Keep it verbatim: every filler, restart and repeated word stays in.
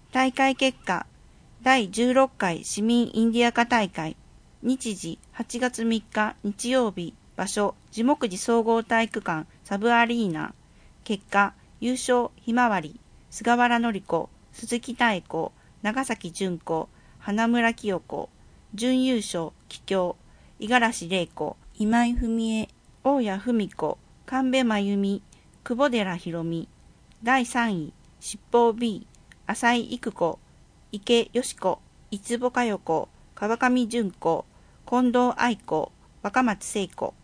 大会結果、だいじゅうろっかい市民インディアカ大会、日時はちがつみっか日曜日、場所樹木寺総合体育館サブアリーナ、結果、優勝ひまわり、菅原紀子、鈴木妙子、長崎純子、花村清子、準優勝桔梗、五十嵐玲子、今井文江、大谷文子、神戸真由美、久保寺博美、だいさんい、七宝 B、浅井育子、池よし子、五保佳代子、川上純子、近藤愛子、若松聖子。